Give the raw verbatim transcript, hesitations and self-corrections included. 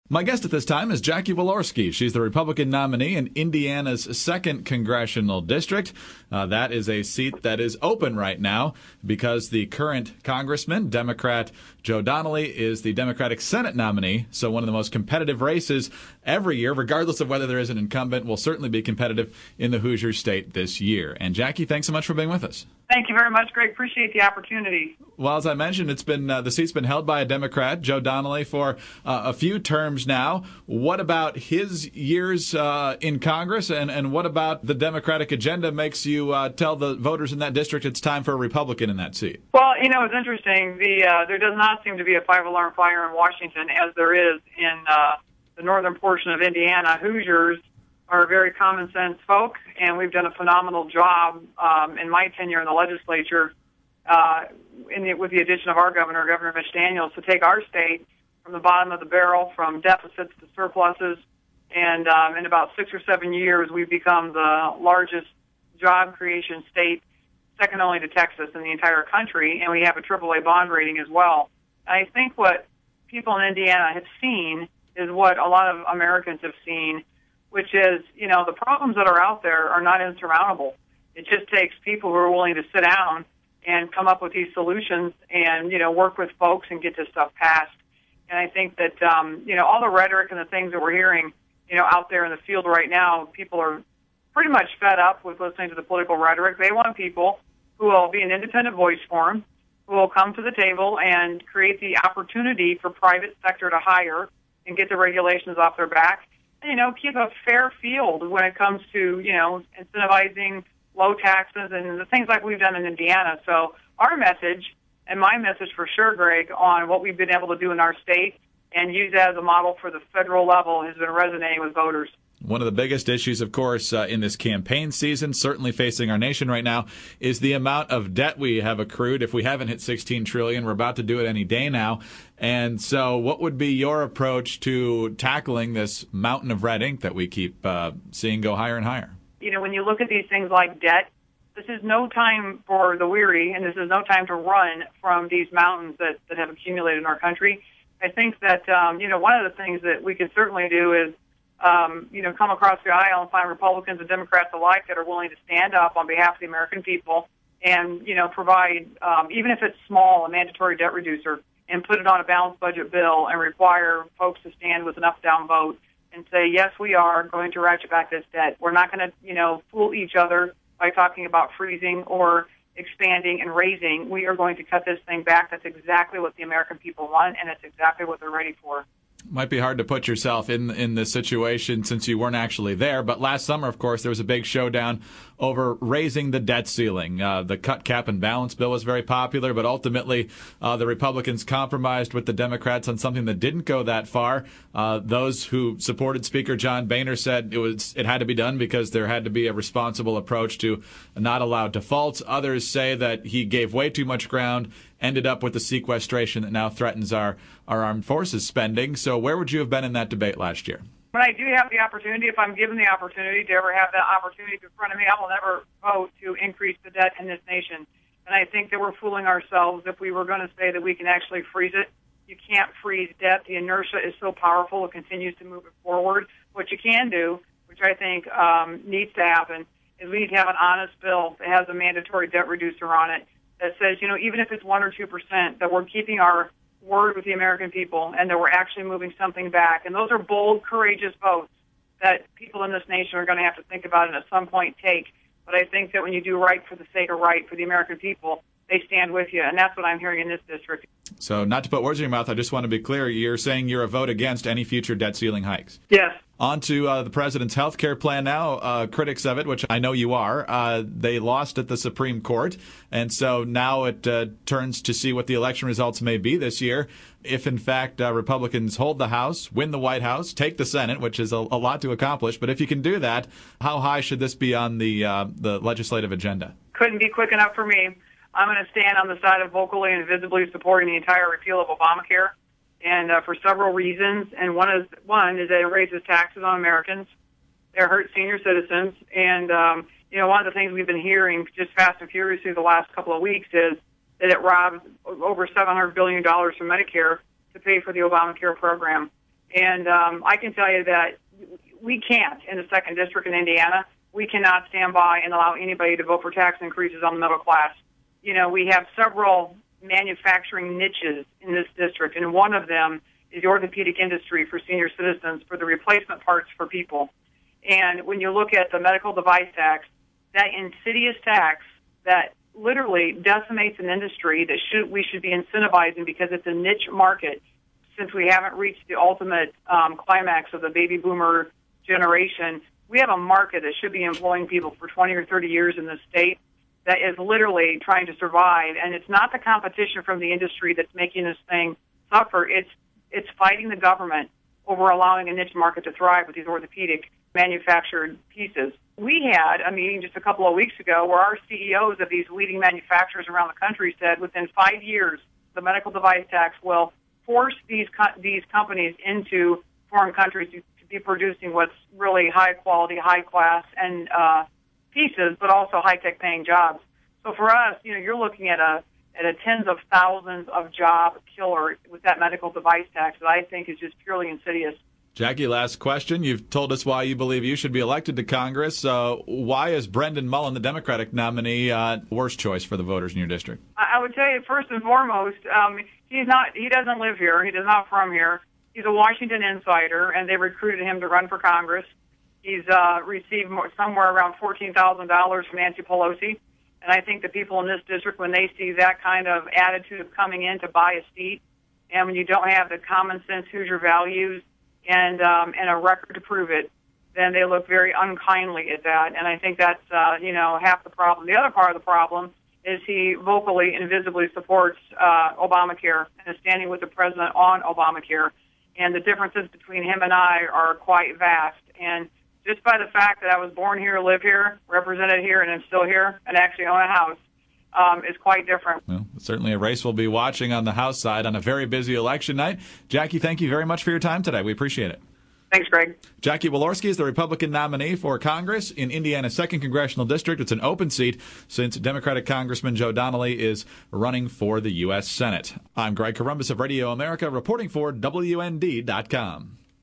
My guest at this time is Jackie Walorski. She's the Republican nominee in Indiana's second congressional district. Uh, that is a seat that is open right now because the current congressman, Democrat Joe Donnelly, is the Democratic Senate nominee. So one of the most competitive races every year, regardless of whether there is an incumbent, will certainly be competitive in the Hoosier State this year. And Jackie, thanks so much for being with us. Thank you very much, Greg. Appreciate the opportunity. Well, as I mentioned, it's been uh, the seat's been held by a Democrat, Joe Donnelly, for uh, a few terms now. What about his years uh, in Congress, and, and what about the Democratic agenda makes you uh, tell the voters in that district it's time for a Republican in that seat? Well, you know, it's interesting. The uh, there does not seem to be a five-alarm fire in Washington as there is in uh, the northern portion of Indiana. Hoosiers are very common sense folk, and we've done a phenomenal job um, in my tenure in the legislature uh, in the, with the addition of our governor, Governor Mitch Daniels, to take our state from the bottom of the barrel, from deficits to surpluses. And um, in about six or seven years, we've become the largest job creation state, second only to Texas in the entire country, and we have a triple A bond rating as well. I think what people in Indiana have seen is what a lot of Americans have seen, which is, you know, the problems that are out there are not insurmountable. It just takes people who are willing to sit down and come up with these solutions and, you know, work with folks and get this stuff passed. And I think that, um, you know, all the rhetoric and the things that we're hearing, you know, out there in the field right now, people are pretty much fed up with listening to the political rhetoric. They want people who will be an independent voice for them, who will come to the table and create the opportunity for private sector to hire and get the regulations off their back. You know, keep a fair field when it comes to, you know, incentivizing low taxes and the things like we've done in Indiana. So our message, and my message for sure, Greg, on what we've been able to do in our state and use as a model for the federal level has been resonating with voters. One of the biggest issues, of course, uh, in this campaign season, certainly facing our nation right now, is the amount of debt we have accrued. If we haven't hit sixteen trillion dollars, we're about to do it any day now. And so what would be your approach to tackling this mountain of red ink that we keep uh, seeing go higher and higher? You know, when you look at these things like debt, this is no time for the weary, and this is no time to run from these mountains that, that have accumulated in our country. I think that, um, you know, one of the things that we can certainly do is Um, you know, come across the aisle and find Republicans and Democrats alike that are willing to stand up on behalf of the American people and, you know, provide, um, even if it's small, a mandatory debt reducer and put it on a balanced budget bill and require folks to stand with an up-down vote and say, yes, we are going to ratchet back this debt. We're not going to, you know, fool each other by talking about freezing or expanding and raising. We are going to cut this thing back. That's exactly what the American people want, and it's exactly what they're ready for. Might be hard to put yourself in in this situation since you weren't actually there. But last summer, of course, there was a big showdown over raising the debt ceiling. Uh, the cut, cap, and balance bill was very popular, but ultimately uh, the Republicans compromised with the Democrats on something that didn't go that far. Uh, those who supported Speaker John Boehner said it was it had to be done because there had to be a responsible approach to not allow defaults. Others say that he gave way too much ground, ended up with the sequestration that now threatens our, our armed forces spending. So where would you have been in that debate last year? When I do have the opportunity, if I'm given the opportunity to ever have that opportunity in front of me, I will never vote to increase the debt in this nation. And I think that we're fooling ourselves if we were going to say that we can actually freeze it. You can't freeze debt. The inertia is so powerful, it continues to move it forward. What you can do, which I think um, needs to happen, is we need to have an honest bill that has a mandatory debt reducer on it that says, you know, even if it's one or two percent, that we're keeping our word with the American people and that we're actually moving something back. And those are bold, courageous votes that people in this nation are going to have to think about and at some point take. But I think that when you do right for the sake of right for the American people, they stand with you. And that's what I'm hearing in this district. So not to put words in your mouth, I just want to be clear. You're saying you're a vote against any future debt ceiling hikes. Yes. On to uh, the president's health care plan now. Uh, critics of it, which I know you are, uh, they lost at the Supreme Court. And so now it uh, turns to see what the election results may be this year. If, in fact, uh, Republicans hold the House, win the White House, take the Senate, which is a, a lot to accomplish. But if you can do that, how high should this be on the uh, the legislative agenda? Couldn't be quick enough for me. I'm going to stand on the side of vocally and visibly supporting the entire repeal of Obamacare. And uh, for several reasons, and one is one is that it raises taxes on Americans. It hurts senior citizens, and um, you know one of the things we've been hearing just fast and furiously the last couple of weeks is that it robs over seven hundred billion dollars from Medicare to pay for the Obamacare program. And um, I can tell you that we can't, in the second district in Indiana, we cannot stand by and allow anybody to vote for tax increases on the middle class. You know, we have several manufacturing niches in this district, and one of them is the orthopedic industry for senior citizens for the replacement parts for people. And when you look at the medical device tax, that insidious tax that literally decimates an industry that should we should be incentivizing because it's a niche market, since we haven't reached the ultimate um, climax of the baby boomer generation, we have a market that should be employing people for twenty or thirty years in this state that is literally trying to survive. And it's not the competition from the industry that's making this thing suffer. It's it's fighting the government over allowing a niche market to thrive with these orthopedic manufactured pieces. We had a meeting just a couple of weeks ago where our C E Os of these leading manufacturers around the country said within five years, the medical device tax will force these co- these companies into foreign countries to, to be producing what's really high quality, high class, and uh, pieces, but also high tech paying jobs. So for us, you know, you're looking at a at a tens of thousands of job killer with that medical device tax that I think is just purely insidious. Jackie, last question. You've told us why you believe you should be elected to Congress. Uh, why is Brendan Mullen, the Democratic nominee, uh, worst choice for the voters in your district? I would tell you, first and foremost, um, he's not. He doesn't live here. He is not from here. He's a Washington insider, and they recruited him to run for Congress. He's uh, received more, somewhere around fourteen thousand dollars from Nancy Pelosi. And I think the people in this district, when they see that kind of attitude of coming in to buy a seat, and when you don't have the common sense Hoosier values and um, and a record to prove it, then they look very unkindly at that. And I think that's, uh, you know, half the problem. The other part of the problem is he vocally and visibly supports uh, Obamacare and is standing with the president on Obamacare. And the differences between him and I are quite vast. And just by the fact that I was born here, live here, represented here, and I'm still here, and actually own a house, um, is quite different. Well, certainly a race we'll be watching on the House side on a very busy election night. Jackie, thank you very much for your time today. We appreciate it. Thanks, Greg. Jackie Walorski is the Republican nominee for Congress in Indiana's second Congressional District. It's an open seat since Democratic Congressman Joe Donnelly is running for the U S Senate. I'm Greg Corombos of Radio America, reporting for W N D dot com.